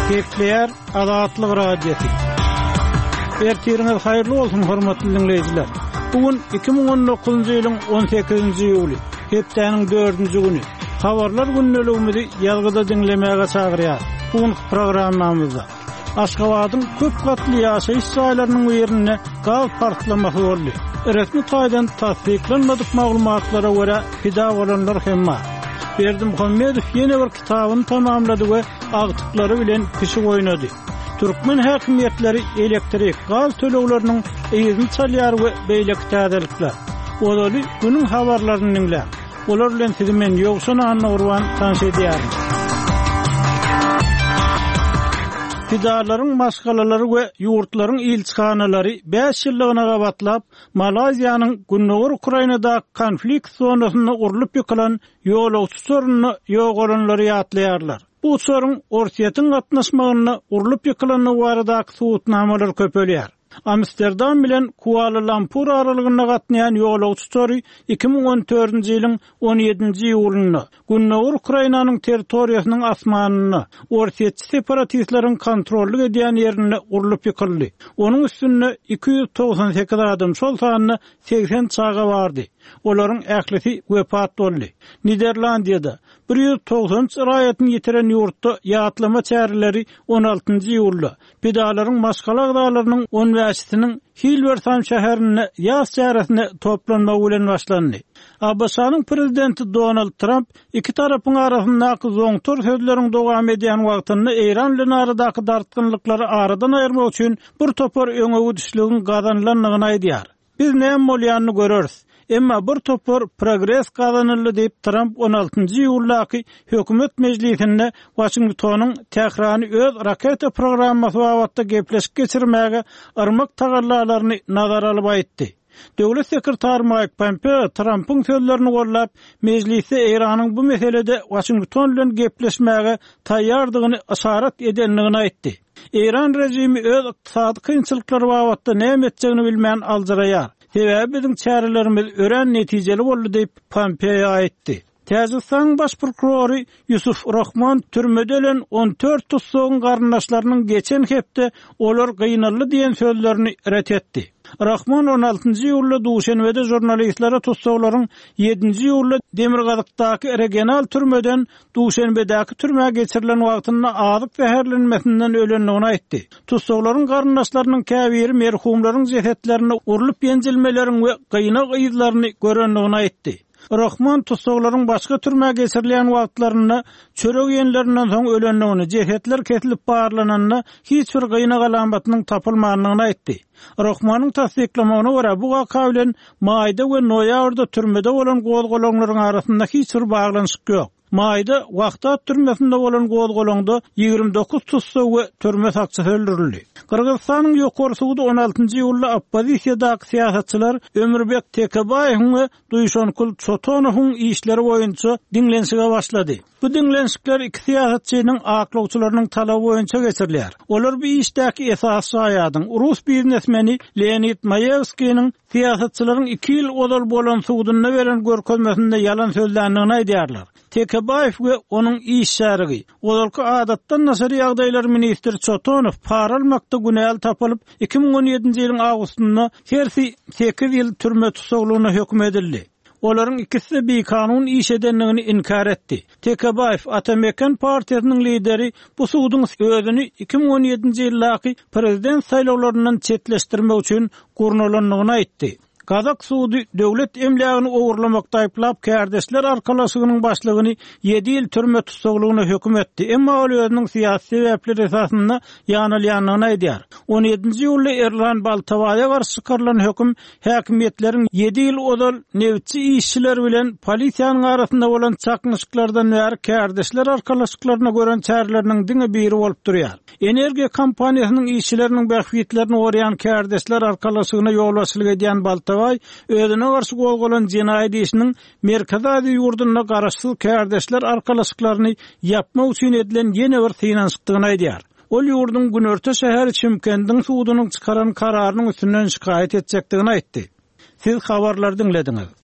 Kepler Azatlyk Radiosu. Ertiriniz hayırlı olsun hormatly dinleyijiler. Bugün 2019-njy ýylyň 18-nji ýuly, hepdeniň 4-nji güni. Habarlar günnäligimizi ýalgyda dinlemäge çagyrýar. Bugün programmamyzda Aşgabatyň köp gatly ýaşaýyş saýlarynyň ýerine gaz partlamasy boldy. Resmi taýdan tasdiklenmedik maglumatlara görä pida bolanlar hem bar. Berdimuhammedow ýene bir kitabyny tamamlady we agtyklary bilen kişi oýnady. Türkmen häkimetleri elektrik gaz tölegleriniň eýizini çalýar we beýleki täzelikler. Olaly günüň habarlaryny dinle. Olar bilen sizi men ýogşana anna tanış edýär. Pidalaryň maşgalalary we ýurtlaryň ilçihanalary 5 ýyllygyna gabatlap Malaziýanyň Günnäwür Ukrainada konflikt zonasyna urulyp ýykylan ýolagçy sorunyny ýogalanlary ýatlaýarlar. Bu sorun Orsiýatyň gatnaşmagyny urulyp ýykylanyny baradaky suwutnamalar köpelýär. Amsterdam bilen Kuala Lumpur aralygyna gatnaýan ýolagçy sory 2014-nji ýylyň 17-nji ýulyny Günnäwür Ukrainanyň territoriýasynyň asmanyny Orsiýaçy separatistleriň kontrolly edýän ýerine urulyp ýykyldy. Onuň üstüne 298 adam şol sanyny 80 çaga bardy. Olaryň ählisi wepat boldy. Niderlandiýada 190 raýatyny ýitiren ýurtda ýatlama çäreleri 16-njy ýylda pedalaryň maşgala agdalarynyň 15-siniň Hilversum şäherine ýaz çäresine toplanma bilen başlandy. Abasanyň prezidenti Donald Trump iki tarapyň arasyndaky zoňtor sözleriň dowam edýän wagtyny Eýran bilen aradaky dartgynlyklary aradan aýyrmak üçin bir topar öňe düşlügiň gazanlanlygyny aýdýar. Biz näme bolýanyny göreriz. Emma bir topar progress kazanıldı deyip Trump 16-njy ýyldaky hökümet mejlisinde Washingtonyň täkrany öz raketa programmasy wagtynda gepleşik geçirmäge armak tagallalaryny nazara alyp aýtdy. Döwlet sekretary Mike Pompeo Trump'yň sözlerini gollap mejlisi Eýranyň bu meselede Washington bilen gepleşmäge taýýardygyny aşarat edenligini aýtdy. Eýran rejimi öz ykdysady kynçylyklary wagtynda näme etjegini bilmän aldyraýar. Sebäbi biziň çärelerimiz ören netijeli boldy diýip Pompeo aýtdy. Täzistan baş prokurory Yusuf Rahman türmedelen 14 tutsagyň garyndaşlarynyň geçen hepde olar gynanly diýen sözlerini ret etdi. Rahman 16-njy ýylda Duşanbede jurnalistlere tutsaglaryň 7-nji ýylda Demirgazykdaky regional türmeden Duşanbedäki türmäge geçirilen wagtyna azyk zäherlenmesinden ölenligini aýtdy. Tutsaglaryň garyndaşlarynyň käbiri merhumlaryň jesetlerini urulyp ýenjilmeleriň we gynak ýyzlaryny görenligini aýtdy. Rahman tutsaglaryň başga türmäge geçirilen wagtlaryny çörek ýenlerinden soň ölenligini, jesetler kesilip barlananyny, hiç bir gynak alamatynyň tapylmagyny aýtdy. Rahmanyň tasdiklamagyna görä bu waka bilen maýda we noýabrda türmede bolan gozgolanylaryň arasynda hiç bir baglanyşyk ýok. Maýda wagta türmesinde bolan gozgolanyda 29 tutsak we türme sakçysy öldürildi. Kırgızstanyň ýokary suwdy 16-njy ýylda oppozisiýadaky siýasatçylar Ömürbek Tekebaýew we Duýşankul Çotonowyň işleri boýunça dinlenişige başlady. Bu dinlenişikler iki siýasatçynyň aklawçylarynyň talaby boýunça geçirilýär. Olar bu işdäki esas şaýadyň Rus biznesmeni Leonid Mayevskiň siýasatçylaryň 2 ýyl odal bolan suwdyna beren görkezmesinde ýalan sözländigini aýdýarlar. Tekebaýew we onuň iş şärigi olarky adatdan nasary ýagdaýlar ministri Çotonow para almakda günäl tapylyp 2017-nji ýylyň awgustynda hersi 8 ýyl türme tutsaglygyna hökm edildi. Olaryň ikisi bir kanun iş edenligini inkar etdi. Tekebaýew Atamekan partiýasynyň lideri bu suwdyň özüni 2017-nji ýyldaky prezident saýlawlaryndan çetleşdirmek üçin gurnalanlygyny aýtdy. Kazak suwdy döwlet emlägini ogurlamakda aýplap kärdeşler arkalaşygynyň başlygyny 7 ýyl türme tutsaglygyna hökm etdi. Emma ol özüniň syýasy sebäpleri esasynda ýanylýanlygyny aýdýar. 17-nji ýylda Erlan Baltawaýa garşy çykarylan hökm häkimetleriň 7 ýyl odal newçi işçiler bilen polisiýanyň arasynda bolan çaknyşyklardan bäri kärdeşler arkalaşyklaryna gören çäreleriniň diňe biri bolup durýar. Energiýa kompaniýasynyň işçileriniň bähwitlerini orýan kärdeşler arkalaşygyna ýolbaşçylyk edýän Baltawaýa özüne garşy gozgolan jinaýat işiniň merkezi ýurduna garaşsyz kärdeşler arkalaşyklaryny ýapmak üçin edilen ýene bir synançykdygyny aýdýar. Ol ýurdun Günörte şäheri Çimkendiň suwdynyň çykaran kararynyň üstünden şikaýet etjekdigini aýtdy. Siz habarlar dinlediňiz.